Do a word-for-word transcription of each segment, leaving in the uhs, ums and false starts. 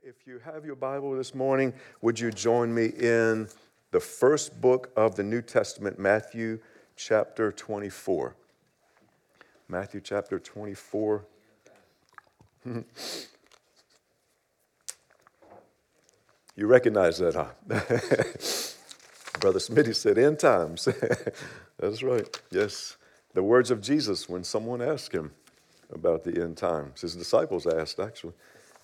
If you have your Bible this morning, would you join me in the first book of the New Testament, Matthew chapter twenty-four. Matthew chapter twenty-four. You recognize that, huh? Brother Smitty said, end times. That's right. Yes. The words of Jesus when someone asked him about the end times. His disciples asked, actually.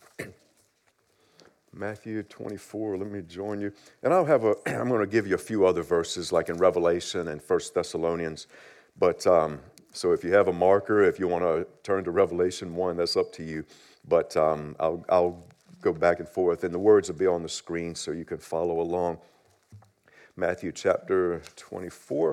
Matthew twenty-four, let me join you. And I'll have a, I'm going to give you a few other verses like in Revelation and First Thessalonians. But, um, so if you have a marker, if you want to turn to Revelation one, that's up to you. But um, I'll, I'll go back and forth, and the words will be on the screen so you can follow along. Matthew chapter twenty-four.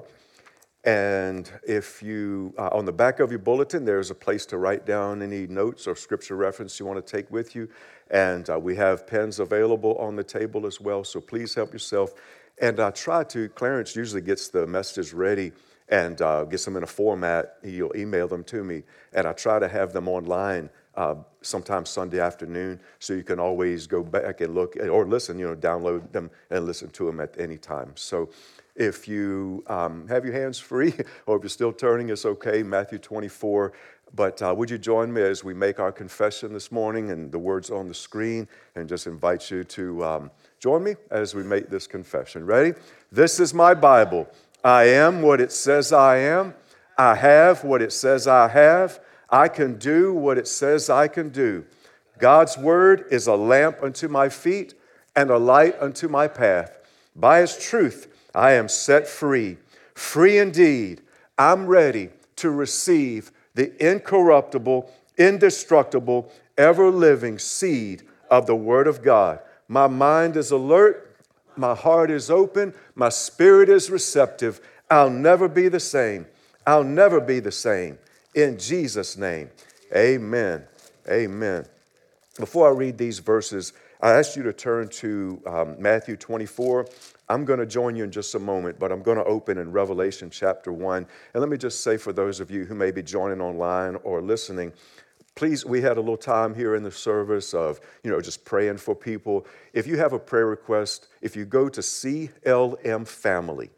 And if you, uh, on the back of your bulletin, there's a place to write down any notes or scripture reference you want to take with you. And uh, we have pens available on the table as well, so please help yourself. And I try to, Clarence usually gets the messages ready and uh, gets them in a format. He'll email them to me. And I try to have them online uh, sometime Sunday afternoon, so you can always go back and look, or listen, you know, download them and listen to them at any time. So if you um, have your hands free, or if you're still turning, it's okay, Matthew twenty-four. But uh, would you join me as we make our confession this morning, and the words on the screen, and just invite you to um, join me as we make this confession. Ready? This is my Bible. I am what it says I am. I have what it says I have. I can do what it says I can do. God's word is a lamp unto my feet and a light unto my path. By His truth, I am set free, free indeed. I'm ready to receive the incorruptible, indestructible, ever-living seed of the Word of God. My mind is alert, my heart is open, my spirit is receptive. I'll never be the same. I'll never be the same. In Jesus' name, amen. Amen. Before I read these verses, I ask you to turn to um, Matthew twenty-four. I'm going to join you in just a moment, but I'm going to open in Revelation chapter one. And let me just say, for those of you who may be joining online or listening, please, we had a little time here in the service of, you know, just praying for people. If you have a prayer request, if you go to C L M Family,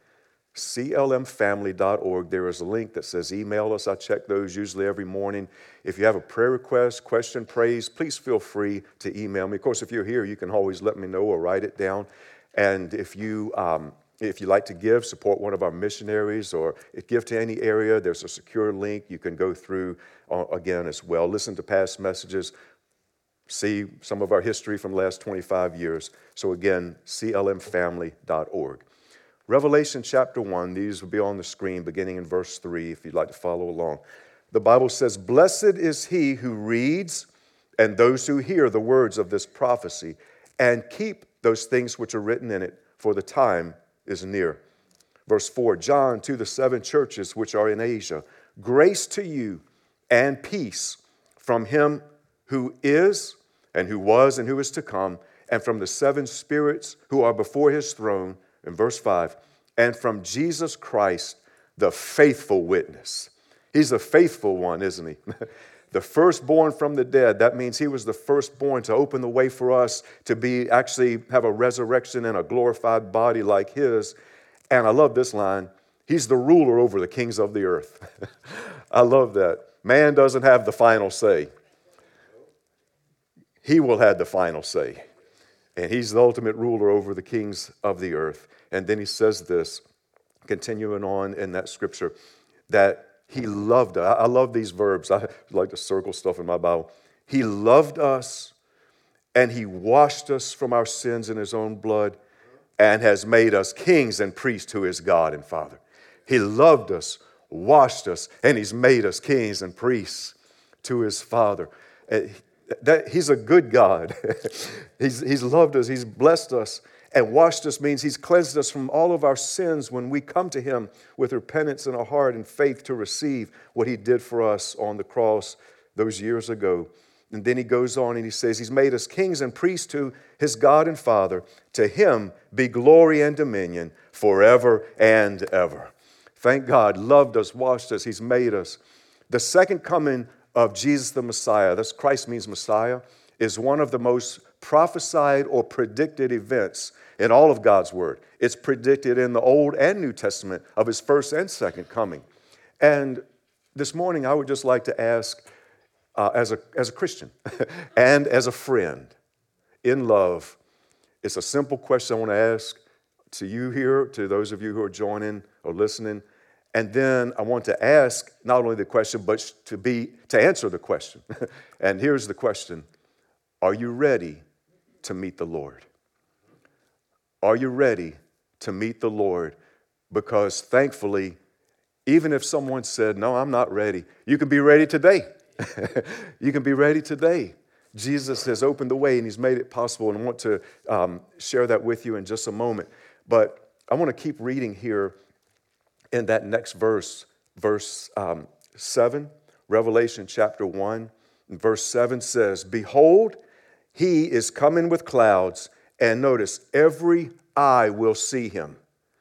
C L M family dot org, there is a link that says email us. I check those usually every morning. If you have a prayer request, question, praise, please feel free to email me. Of course, if you're here, you can always let me know or write it down. And if you um, if you like to give, support one of our missionaries, or give to any area, there's a secure link you can go through uh, again as well. Listen to past messages, see some of our history from the last twenty-five years. So again, C L M family dot org. Revelation chapter one, these will be on the screen beginning in verse three if you'd like to follow along. The Bible says, "Blessed is he who reads and those who hear the words of this prophecy and keep those things which are written in it, for the time is near." Verse four, "John, to the seven churches which are in Asia, grace to you and peace from him who is and who was and who is to come, and from the seven spirits who are before his throne." In verse five, "And from Jesus Christ, the faithful witness." He's a faithful one, isn't he? The firstborn from the dead. That means he was the firstborn to open the way for us to be actually have a resurrection and a glorified body like his. And I love this line. He's the ruler over the kings of the earth. I love that. Man doesn't have the final say. He will have the final say. And he's the ultimate ruler over the kings of the earth. And then he says this, continuing on in that scripture, that he loved us. I love these verbs. I like to circle stuff in my Bible. He loved us, and he washed us from our sins in his own blood, and has made us kings and priests to his God and Father. He loved us, washed us, and he's made us kings and priests to his Father. That, he's a good God. he's, he's loved us. He's blessed us. And washed us means he's cleansed us from all of our sins when we come to him with repentance in our heart and faith to receive what he did for us on the cross those years ago. And then he goes on and he says, he's made us kings and priests to his God and Father. To him be glory and dominion forever and ever. Thank God, loved us, washed us, he's made us. The second coming of Jesus the Messiah, that's Christ means Messiah, is one of the most prophesied or predicted events in all of God's Word. It's predicted in the Old and New Testament of his first and second coming. And this morning, I would just like to ask, uh, as a, as a Christian and as a friend in love, it's a simple question I want to ask to you here, to those of you who are joining or listening. And then I want to ask not only the question, but to be to answer the question. And here's the question. Are you ready to meet the Lord? Are you ready to meet the Lord? Because thankfully, even if someone said, no, I'm not ready, you can be ready today. You can be ready today. Jesus has opened the way and he's made it possible, and I want to um, share that with you in just a moment. But I want to keep reading here in that next verse, verse um, seven, Revelation chapter one, and verse seven says, behold, he is coming with clouds, and notice, every eye will see him.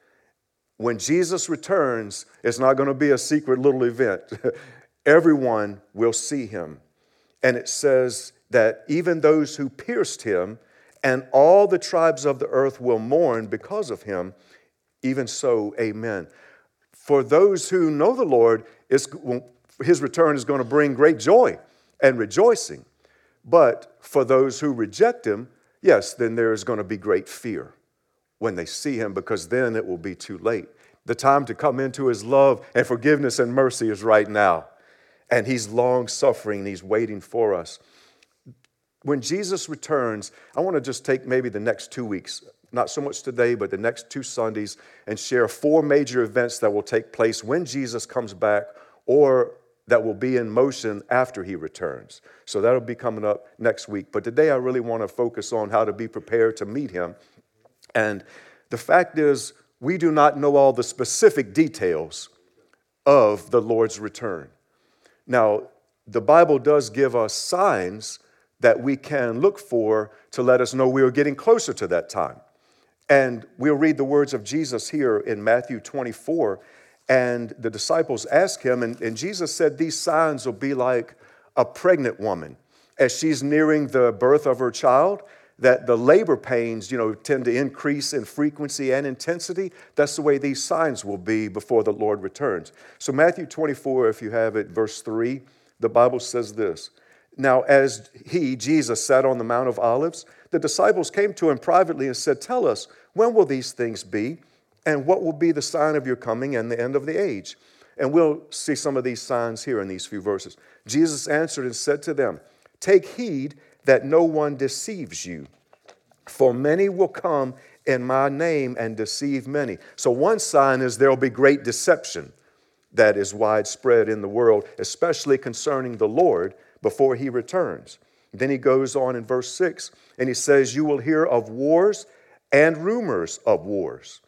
When Jesus returns, it's not going to be a secret little event. Everyone will see him. And it says that even those who pierced him and all the tribes of the earth will mourn because of him. Even so, amen. For those who know the Lord, his return is going to bring great joy and rejoicing. But for those who reject him, yes, then there is going to be great fear when they see him, because then it will be too late. The time to come into his love and forgiveness and mercy is right now. And he's long-suffering. He's waiting for us. When Jesus returns, I want to just take maybe the next two weeks, not so much today, but the next two Sundays, and share four major events that will take place when Jesus comes back, or that will be in motion after he returns. So that'll be coming up next week. But today I really want to focus on how to be prepared to meet him. And the fact is, we do not know all the specific details of the Lord's return. Now, the Bible does give us signs that we can look for to let us know we are getting closer to that time. And we'll read the words of Jesus here in Matthew twenty-four. And the disciples asked him, and, and Jesus said these signs will be like a pregnant woman as she's nearing the birth of her child, that the labor pains, you know, tend to increase in frequency and intensity. That's the way these signs will be before the Lord returns. So Matthew twenty-four, if you have it, verse three, the Bible says this. Now, as he, Jesus, sat on the Mount of Olives, the disciples came to him privately and said, tell us, when will these things be? And what will be the sign of your coming and the end of the age? And we'll see some of these signs here in these few verses. Jesus answered and said to them, take heed that no one deceives you, for many will come in my name and deceive many. So one sign is there will be great deception that is widespread in the world, especially concerning the Lord before he returns. Then he goes on in verse six, and he says, you will hear of wars and rumors of wars.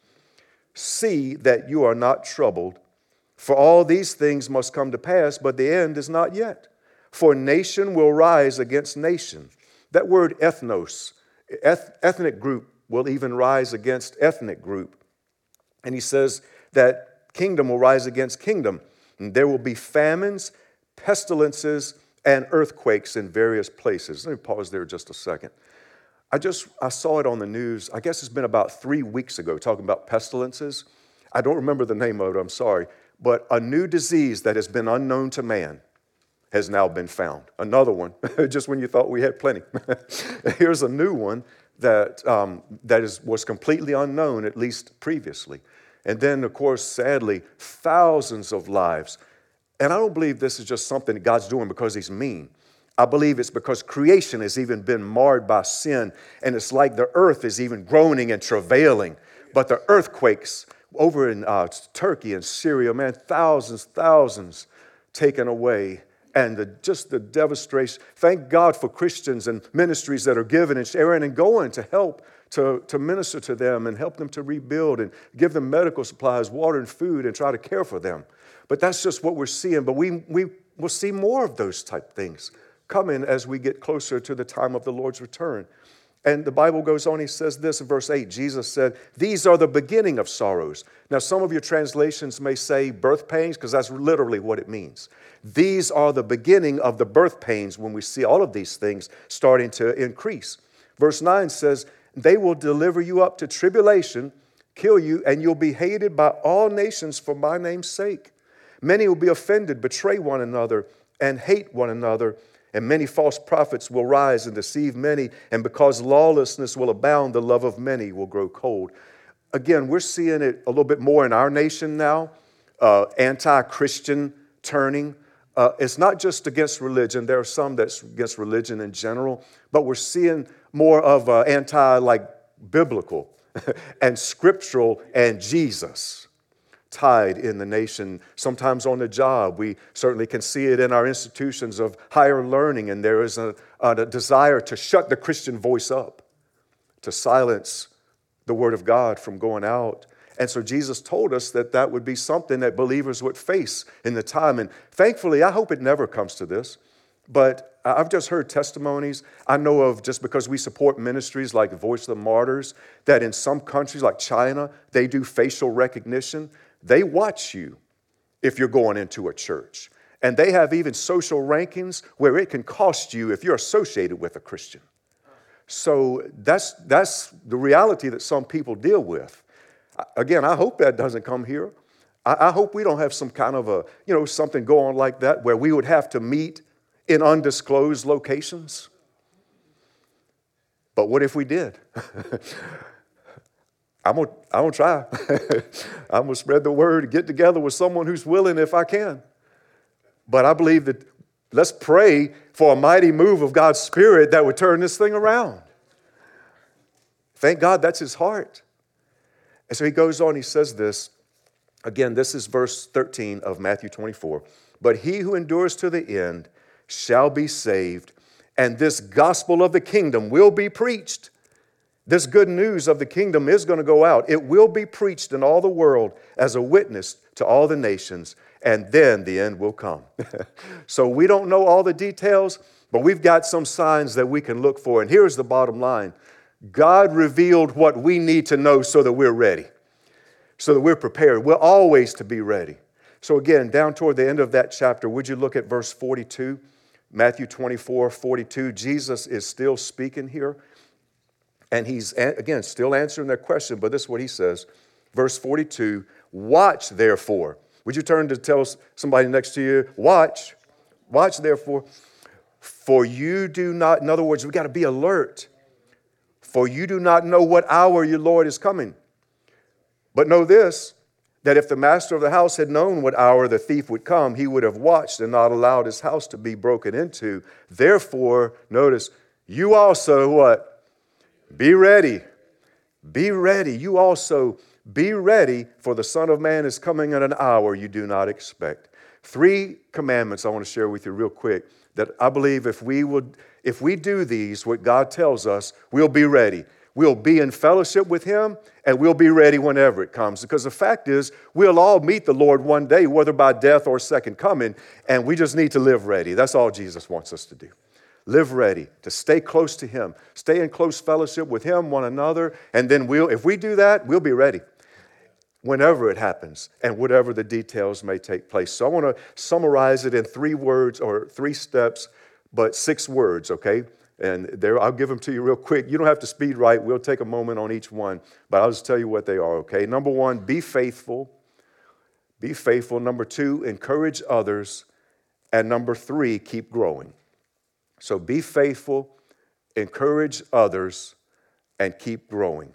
See that you are not troubled, for all these things must come to pass, but the end is not yet. For nation will rise against nation. That word ethnos, eth- ethnic group, will even rise against ethnic group. And he says that kingdom will rise against kingdom. And there will be famines, pestilences, and earthquakes in various places. Let me pause there just a second. I just, I saw it on the news. I guess it's been about three weeks ago, talking about pestilences. I don't remember the name of it, I'm sorry. But a new disease that has been unknown to man has now been found. Another one, just when you thought we had plenty. Here's a new one that, um, that is, was completely unknown, at least previously. And then, of course, sadly, thousands of lives. And I don't believe this is just something that God's doing because he's mean. I believe it's because creation has even been marred by sin, and it's like the earth is even groaning and travailing. But the earthquakes over in uh, Turkey and Syria, man, thousands, thousands taken away. And the, just the devastation. Thank God for Christians and ministries that are giving and sharing and going to help to, to minister to them and help them to rebuild and give them medical supplies, water and food, and try to care for them. But that's just what we're seeing. But we, we will see more of those type things coming as we get closer to the time of the Lord's return. And the Bible goes on, he says this in verse eight, Jesus said, these are the beginning of sorrows. Now, some of your translations may say birth pains, because that's literally what it means. These are the beginning of the birth pains when we see all of these things starting to increase. Verse nine says, they will deliver you up to tribulation, kill you, and you'll be hated by all nations for my name's sake. Many will be offended, betray one another, and hate one another. And many false prophets will rise and deceive many. And because lawlessness will abound, the love of many will grow cold. Again, we're seeing it a little bit more in our nation now, uh, anti-Christian turning. Uh, it's not just against religion. There are some that's against religion in general. But we're seeing more of uh, anti, like, biblical and scriptural and Jesus tied in the nation, sometimes on the job. We certainly can see it in our institutions of higher learning, and there is a, a desire to shut the Christian voice up, to silence the Word of God from going out. And so Jesus told us that that would be something that believers would face in the time. And thankfully, I hope it never comes to this, but I've just heard testimonies. I know of, just because we support ministries like Voice of the Martyrs, that in some countries like China, they do facial recognition. They watch you if you're going into a church. And they have even social rankings where it can cost you if you're associated with a Christian. So that's, that's the reality that some people deal with. Again, I hope that doesn't come here. I, I hope we don't have some kind of a, you know, something go on like that where we would have to meet in undisclosed locations. But what if we did? I'm going I'm to try. I'm going to spread the word, get together with someone who's willing if I can. But I believe that let's pray for a mighty move of God's Spirit that would turn this thing around. Thank God that's his heart. And so he goes on, he says this. Again, this is verse thirteen of Matthew twenty-four. But he who endures to the end shall be saved, and this gospel of the kingdom will be preached. This good news of the kingdom is going to go out. It will be preached in all the world as a witness to all the nations, and then the end will come. So we don't know all the details, but we've got some signs that we can look for. And here's the bottom line. God revealed what we need to know so that we're ready, so that we're prepared. We're always to be ready. So again, down toward the end of that chapter, would you look at verse forty-two? Matthew twenty-four, forty-two. Jesus is still speaking here. And he's, again, still answering their question, but this is what he says. Verse forty-two, watch therefore. Would you turn to tell somebody next to you, watch, watch therefore, for you do not, in other words, we've got to be alert, for you do not know what hour your Lord is coming. But know this, that if the master of the house had known what hour the thief would come, he would have watched and not allowed his house to be broken into. Therefore, notice, you also, what? Be ready. Be ready. You also be ready, for the Son of Man is coming at an hour you do not expect. Three commandments I want to share with you real quick that I believe if we would, if we do these, what God tells us, we'll be ready. We'll be in fellowship with him, and we'll be ready whenever it comes. Because the fact is, we'll all meet the Lord one day, whether by death or second coming, and we just need to live ready. That's all Jesus wants us to do. Live ready, to stay close to him, stay in close fellowship with him, one another, and then we'll, if we do that, we'll be ready whenever it happens and whatever the details may take place. So I want to summarize it in three words or three steps, but six words, okay? And there, I'll give them to you real quick. You don't have to speed write. We'll take a moment on each one, but I'll just tell you what they are, okay? Number one, be faithful. Be faithful. Number two, encourage others. And number three, keep growing. So be faithful, encourage others, and keep growing.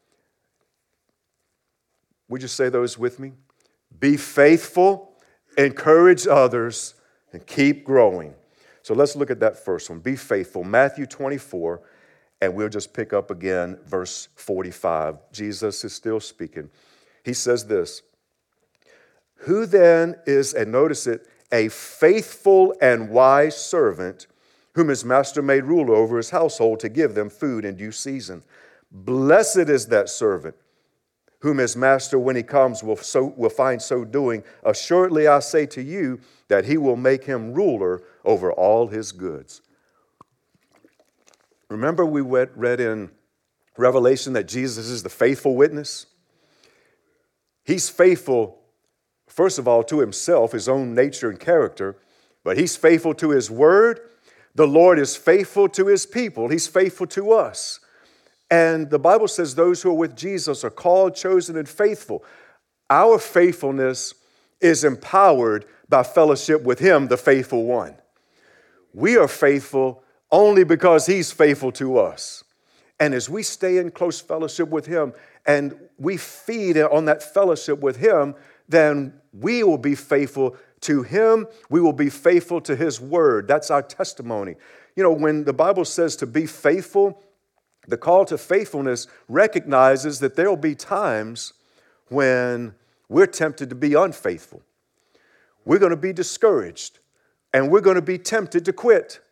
Would you say those with me? Be faithful, encourage others, and keep growing. So let's look at that first one. Be faithful. Matthew twenty-four, and we'll just pick up again verse forty-five. Jesus is still speaking. He says this, who then is, and notice it, a faithful and wise servant whom his master made ruler over his household to give them food in due season. Blessed is that servant whom his master, when he comes, will, so, will find so doing. Assuredly, I say to you that he will make him ruler over all his goods. Remember we read in Revelation that Jesus is the faithful witness? He's faithful, first of all, to himself, his own nature and character, but he's faithful to his word. The Lord is faithful to his people. He's faithful to us. And the Bible says those who are with Jesus are called, chosen, and faithful. Our faithfulness is empowered by fellowship with him, the faithful one. We are faithful only because he's faithful to us. And as we stay in close fellowship with him and we feed on that fellowship with him, then we will be faithful to him. We will be faithful to his word. That's our testimony. You know, when the Bible says to be faithful, the call to faithfulness recognizes that there will be times when we're tempted to be unfaithful. We're going to be discouraged and we're going to be tempted to quit.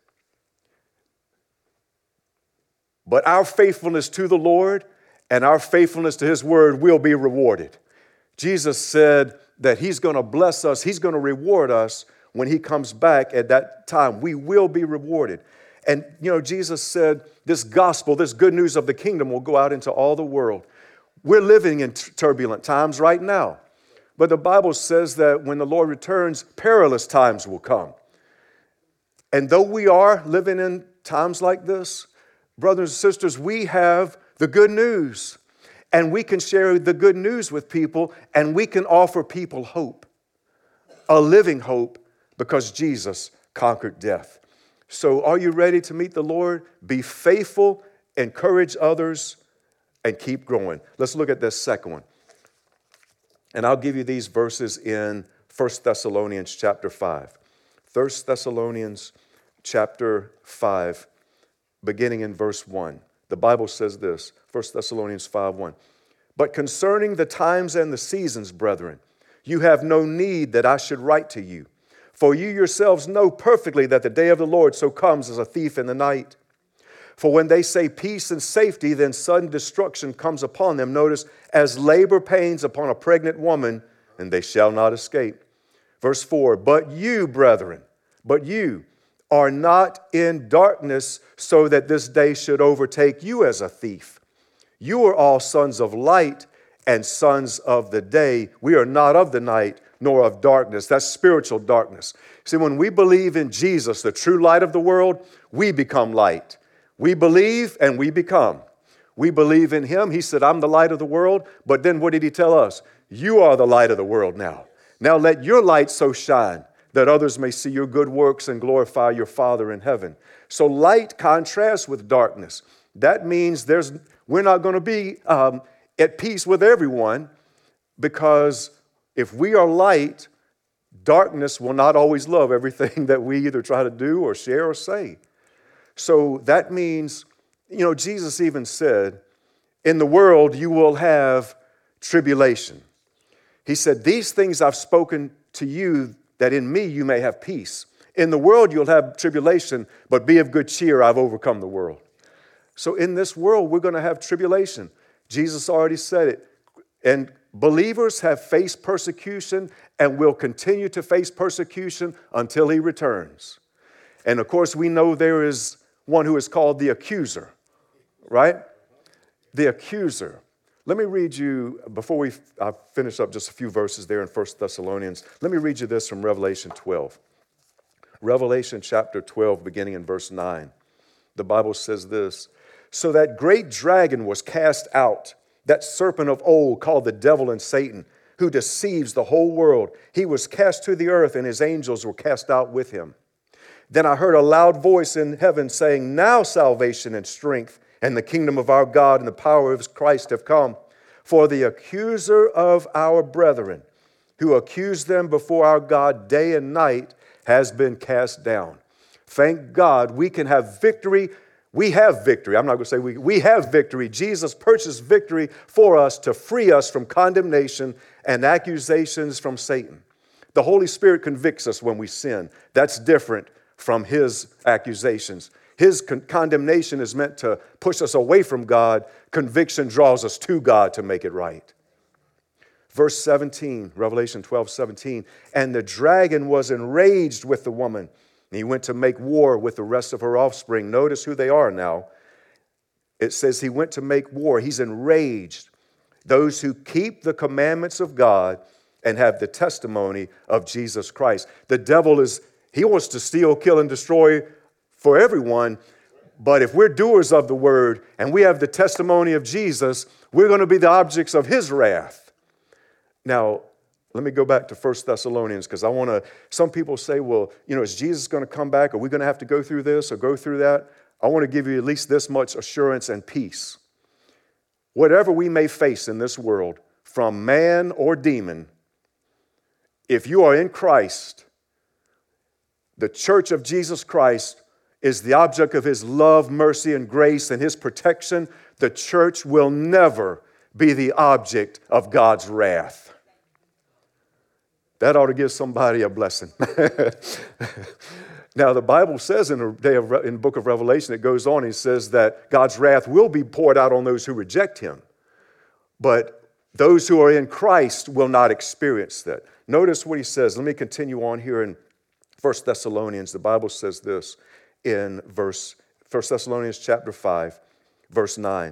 But our faithfulness to the Lord and our faithfulness to his word will be rewarded. Jesus said that he's going to bless us. He's going to reward us when he comes back at that time. We will be rewarded. And, you know, Jesus said this gospel, this good news of the kingdom will go out into all the world. We're living in t- turbulent times right now. But the Bible says that when the Lord returns, perilous times will come. And though we are living in times like this, brothers and sisters, we have the good news. And we can share the good news with people, and we can offer people hope, a living hope, because Jesus conquered death. So are you ready to meet the Lord? Be faithful, encourage others, and keep growing. Let's look at this second one. And I'll give you these verses in First Thessalonians chapter five. First Thessalonians chapter five, beginning in verse one. The Bible says this, First Thessalonians five one. But concerning the times and the seasons, brethren, you have no need that I should write to you. For you yourselves know perfectly that the day of the Lord so comes as a thief in the night. For when they say peace and safety, then sudden destruction comes upon them. Notice, as labor pains upon a pregnant woman, and they shall not escape. Verse four, but you, brethren, but you are not in darkness so that this day should overtake you as a thief. You are all sons of light and sons of the day. We are not of the night nor of darkness. That's spiritual darkness. See, when we believe in Jesus, the true light of the world, we become light. We believe and we become. We believe in him. He said, I'm the light of the world. But then what did he tell us? You are the light of the world now. Now let your light so shine that others may see your good works and glorify your Father in heaven. So light contrasts with darkness. That means there's we're not going to be um, at peace with everyone, because if we are light, darkness will not always love everything that we either try to do or share or say. So that means, you know, Jesus even said, in the world you will have tribulation. He said, these things I've spoken to you, that in me you may have peace. In the world you'll have tribulation, but be of good cheer, I've overcome the world. So in this world we're going to have tribulation. Jesus already said it. And believers have faced persecution and will continue to face persecution until he returns. And of course we know there is one who is called the accuser, right? The accuser. Let me read you, before we I finish up just a few verses there in First Thessalonians, let me read you this from Revelation twelve. Revelation chapter twelve, beginning in verse nine. The Bible says this, so that great dragon was cast out, that serpent of old called the devil and Satan, who deceives the whole world. He was cast to the earth, and his angels were cast out with him. Then I heard a loud voice in heaven saying, now salvation and strength and the kingdom of our God and the power of his Christ have come. For the accuser of our brethren, who accused them before our God day and night, has been cast down. Thank God we can have victory. We have victory. I'm not going to say we. We have victory. Jesus purchased victory for us to free us from condemnation and accusations from Satan. The Holy Spirit convicts us when we sin. That's different from his accusations. His con- condemnation is meant to push us away from God. Conviction draws us to God to make it right. Verse seventeen, Revelation twelve, seventeen. And the dragon was enraged with the woman. And he went to make war with the rest of her offspring. Notice who they are now. It says he went to make war. He's enraged. Those who keep the commandments of God and have the testimony of Jesus Christ. The devil is, he wants to steal, kill, and destroy for everyone. But if we're doers of the word and we have the testimony of Jesus, we're going to be the objects of his wrath. Now, let me go back to First Thessalonians, because I want to, some people say, well, you know, is Jesus going to come back? Are we going to have to go through this or go through that? I want to give you at least this much assurance and peace. Whatever we may face in this world, from man or demon, if you are in Christ, the church of Jesus Christ is the object of his love, mercy, and grace and his protection. The church will never be the object of God's wrath. That ought to give somebody a blessing. Now, the Bible says in the, day of, in the book of Revelation, it goes on, it says that God's wrath will be poured out on those who reject him. But those who are in Christ will not experience that. Notice what he says. Let me continue on here in First Thessalonians. The Bible says this in verse First Thessalonians chapter five, verse nine.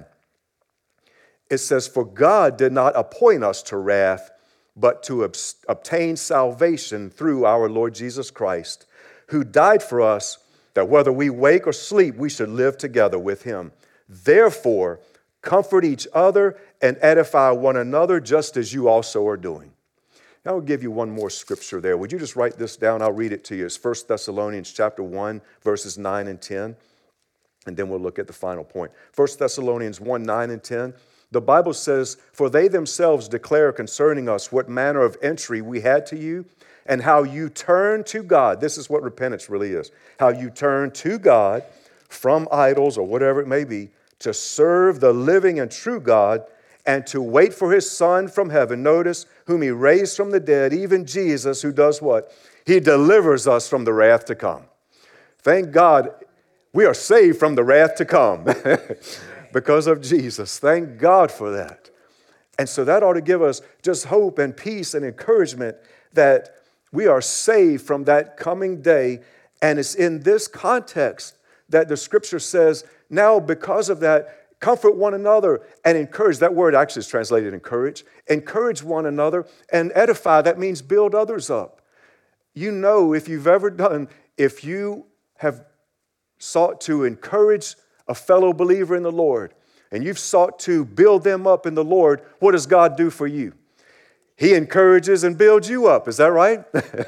It says, "For God did not appoint us to wrath, but to ob- obtain salvation through our Lord Jesus Christ, who died for us, that whether we wake or sleep, we should live together with him. Therefore, comfort each other and edify one another, just as you also are doing." Now, I'll give you one more scripture there. Would you just write this down? I'll read it to you. It's First Thessalonians chapter one, verses nine and ten. And then we'll look at the final point. First Thessalonians one, nine and ten. The Bible says, "For they themselves declare concerning us what manner of entry we had to you, and how you turn to God." This is what repentance really is. How you turn to God from idols or whatever it may be, to serve the living and true God, and to wait for his Son from heaven. Notice, whom he raised from the dead, even Jesus, who does what? He delivers us from the wrath to come. Thank God we are saved from the wrath to come because of Jesus. Thank God for that. And so that ought to give us just hope and peace and encouragement that we are saved from that coming day. And it's in this context that the scripture says, now because of that, comfort one another and encourage. That word actually is translated encourage. Encourage one another and edify. That means build others up. You know, if you've ever done, if you have sought to encourage a fellow believer in the Lord and you've sought to build them up in the Lord, what does God do for you? He encourages and builds you up. Is that right?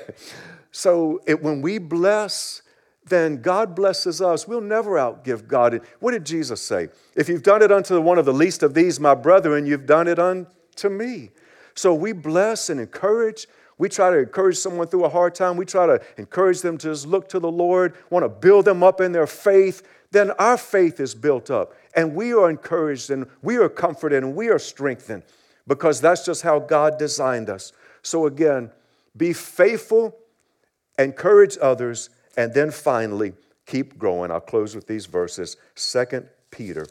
So it, when we bless, then God blesses us. We'll never outgive God. What did Jesus say? If you've done it unto one of the least of these, my brethren, you've done it unto me. So we bless and encourage. We try to encourage someone through a hard time. We try to encourage them to just look to the Lord, want to build them up in their faith. Then our faith is built up, and we are encouraged, and we are comforted, and we are strengthened, because that's just how God designed us. So again, be faithful, encourage others, and then finally, keep growing. I'll close with these verses. Second Peter.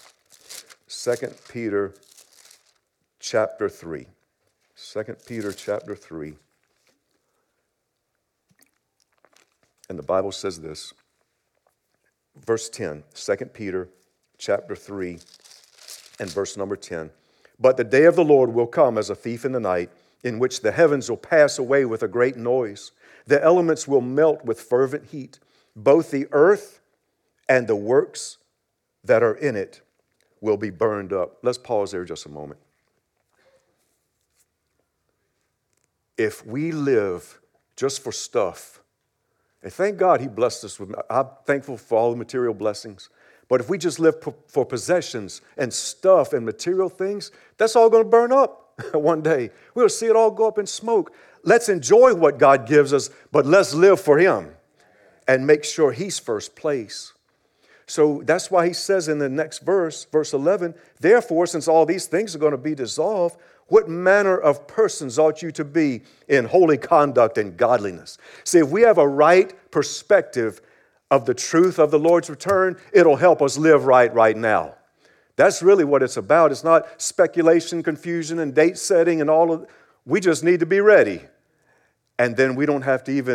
Second Peter chapter three. Second Peter chapter three. And the Bible says this. Verse ten. Second Peter chapter three and verse number ten. "But the day of the Lord will come as a thief in the night, in which the heavens will pass away with a great noise. The elements will melt with fervent heat. Both the earth and the works that are in it will be burned up." Let's pause there just a moment. If we live just for stuff, and thank God he blessed us with, I'm thankful for all the material blessings, but if we just live for possessions and stuff and material things, that's all going to burn up one day. We'll see it all go up in smoke. Let's enjoy what God gives us, but let's live for him and make sure he's first place. So that's why he says in the next verse, verse eleven, "Therefore, since all these things are going to be dissolved, what manner of persons ought you to be in holy conduct and godliness?" See, if we have a right perspective of the truth of the Lord's return, it'll help us live right right now. That's really what it's about. It's not speculation, confusion, and date setting and all of. We just need to be ready. And then we don't have to even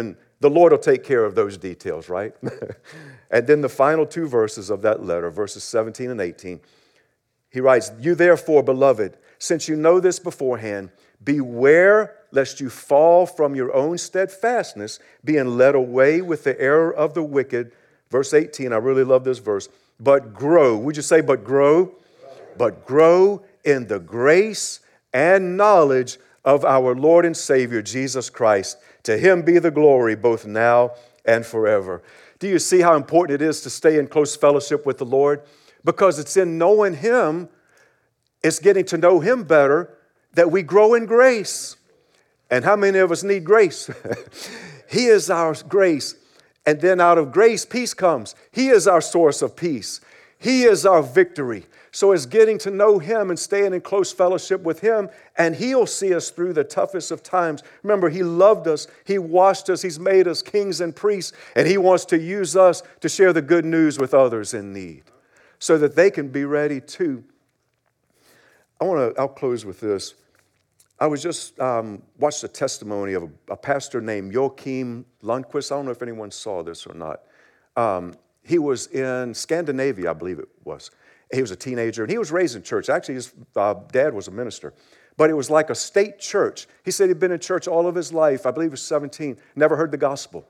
The Lord will take care of those details, right? And then the final two verses of that letter, verses seventeen and eighteen, he writes, you therefore, beloved, since you know this beforehand, beware lest you fall from your own steadfastness, being led away with the error of the wicked. Verse eighteen, I really love this verse. But grow, would you say, but grow? But grow in the grace and knowledge of our Lord and Savior, Jesus Christ. To him be the glory both now and forever. Do you see how important it is to stay in close fellowship with the Lord? Because it's in knowing him, it's getting to know him better, that we grow in grace. And how many of us need grace? He is our grace. And then out of grace, peace comes. He is our source of peace. He is our victory. So it's getting to know him and staying in close fellowship with him, and he'll see us through the toughest of times. Remember, he loved us. He washed us. He's made us kings and priests, and he wants to use us to share the good news with others in need so that they can be ready too. I want to, I'll close with this. I was just um, watched a testimony of a, a pastor named Joachim Lundquist. I don't know if anyone saw this or not. Um, he was in Scandinavia, I believe it was. He was a teenager, and he was raised in church. Actually, his uh, dad was a minister. But it was like a state church. He said he'd been in church all of his life. I believe he was seventeen. Never heard the gospel.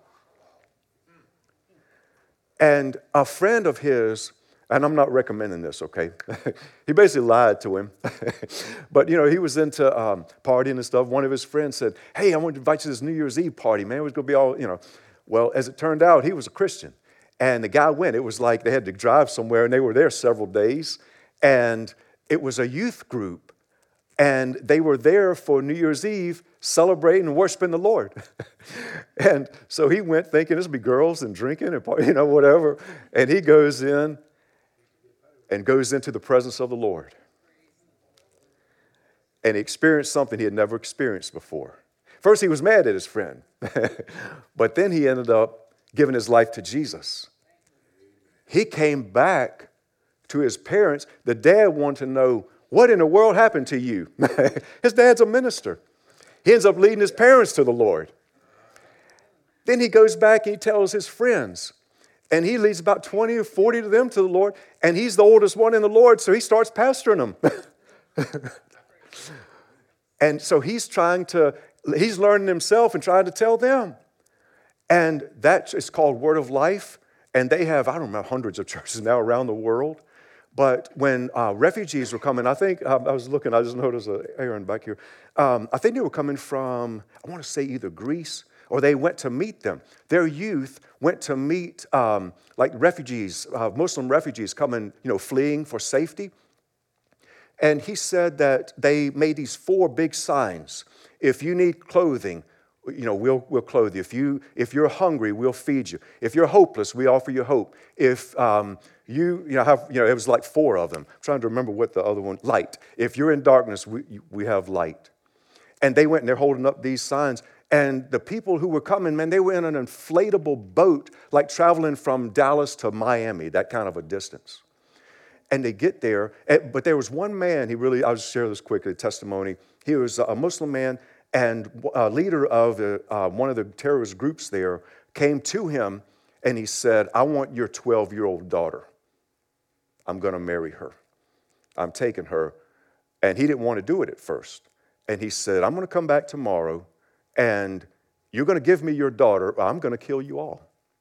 And a friend of his, and I'm not recommending this, okay? He basically lied to him. But, you know, he was into um, partying and stuff. One of his friends said, hey, I want to invite you to this New Year's Eve party, man. It was going to be all, you know. Well, as it turned out, he was a Christian. And the guy went. It was like they had to drive somewhere, and they were there several days. And it was a youth group. And they were there for New Year's Eve celebrating and worshiping the Lord. And so he went thinking this would be girls and drinking and, you know, whatever. And he goes in and goes into the presence of the Lord. And he experienced something he had never experienced before. First, he was mad at his friend. But then he ended up giving his life to Jesus. He came back to his parents. The dad wanted to know, what in the world happened to you? His dad's a minister. He ends up leading his parents to the Lord. Then he goes back and he tells his friends. And he leads about twenty or forty of them to the Lord. And he's the oldest one in the Lord, so he starts pastoring them. And so he's trying to, he's learning himself and trying to tell them. And that is called Word of Life. And they have, I don't know, hundreds of churches now around the world. But when uh, refugees were coming, I think, um, I was looking, I just noticed uh, Aaron back here. Um, I think they were coming from, I want to say either Greece, or they went to meet them. Their youth went to meet um, like refugees, uh, Muslim refugees coming, you know, fleeing for safety. And he said that they made these four big signs. If you need clothing, you know, we'll, we'll clothe you. If, you. if you're hungry, we'll feed you. If you're hopeless, we offer you hope. If um, you, you know, have, you know, it was like four of them. I'm trying to remember what the other one, light. If you're in darkness, we, we have light. And they went and they're holding up these signs. And the people who were coming, man, they were in an inflatable boat, like traveling from Dallas to Miami, that kind of a distance. And they get there, but there was one man, he really, I'll just share this quickly, testimony. He was a Muslim man, and a leader of the, uh, one of the terrorist groups there came to him, and he said, I want your twelve-year-old daughter. I'm going to marry her. I'm taking her. And he didn't want to do it at first. And he said, I'm going to come back tomorrow, and you're going to give me your daughter, or I'm going to kill you all.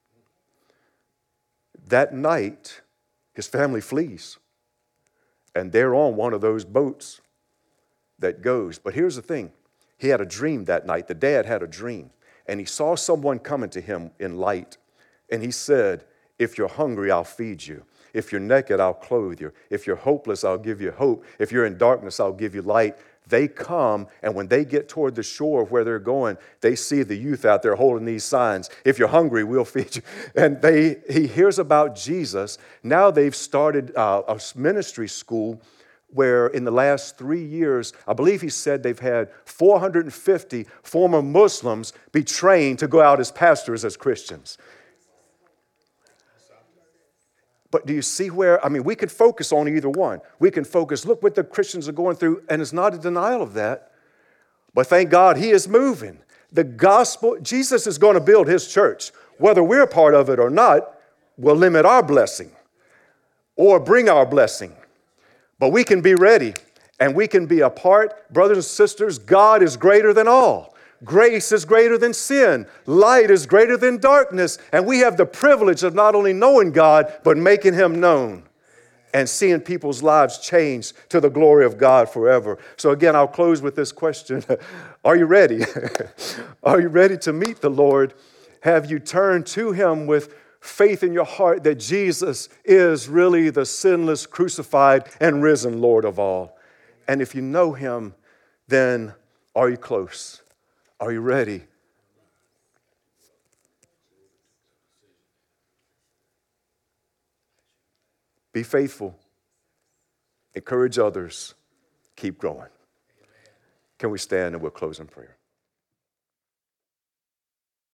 That night, his family flees. And they're on one of those boats that goes. But here's the thing. He had a dream that night. The dad had a dream. And he saw someone coming to him in light. And he said, if you're hungry, I'll feed you. If you're naked, I'll clothe you. If you're hopeless, I'll give you hope. If you're in darkness, I'll give you light. They come, and when they get toward the shore where they're going, they see the youth out there holding these signs. If you're hungry, we'll feed you. And they, he hears about Jesus. Now they've started uh, a ministry school where in the last three years, I believe he said they've had four hundred fifty former Muslims be trained to go out as pastors, as Christians. But do you see where, I mean, we can focus on either one. We can focus, look what the Christians are going through, and it's not a denial of that. But thank God he is moving. The gospel, Jesus is going to build his church. Whether we're a part of it or not will limit our blessing or bring our blessing. But we can be ready and we can be a part. Brothers and sisters, God is greater than all. Grace is greater than sin. Light is greater than darkness. And we have the privilege of not only knowing God, but making him known and seeing people's lives change to the glory of God forever. So again, I'll close with this question. Are you ready? Are you ready to meet the Lord? Have you turned to him with faith in your heart that Jesus is really the sinless, crucified, and risen Lord of all? And if you know him, then are you close? Are you ready? Be faithful. Encourage others. Keep growing. Can we stand and we'll close in prayer?